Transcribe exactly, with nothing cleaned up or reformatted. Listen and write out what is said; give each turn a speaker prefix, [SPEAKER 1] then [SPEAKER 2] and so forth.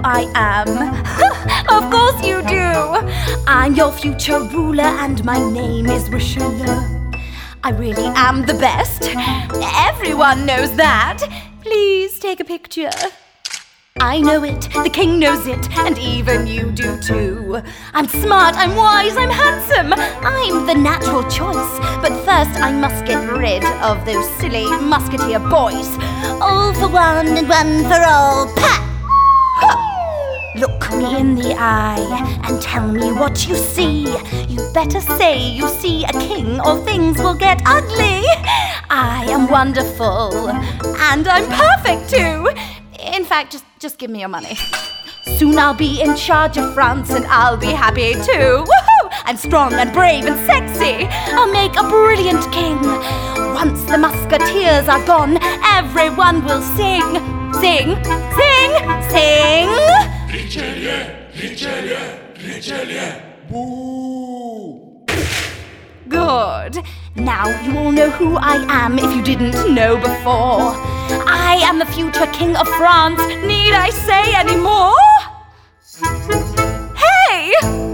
[SPEAKER 1] I am? Of course you do! I'm your future ruler and my name is Richelieu. I really am the best. Everyone knows that. Please take a picture. I know it, the king knows it, and even you do too. I'm smart, I'm wise, I'm handsome. I'm the natural choice. But first I must get rid of those silly musketeer boys. All for one and one for all. Pat! Look me in the eye and tell me what you see. You better say you see a king or things will get ugly. I am wonderful and I'm perfect too. In fact, just, just give me your money. Soon I'll be in charge of France and I'll be happy too. Woohoo! I'm strong and brave and sexy. I'll make a brilliant king. Once the musketeers are gone, everyone will sing. Sing, sing, sing.
[SPEAKER 2] Richelieu, Richelieu, Richelieu. Boo!
[SPEAKER 1] Good. Now you all know who I am if you didn't know before. I am the future king of France. Need I say any more? Hey!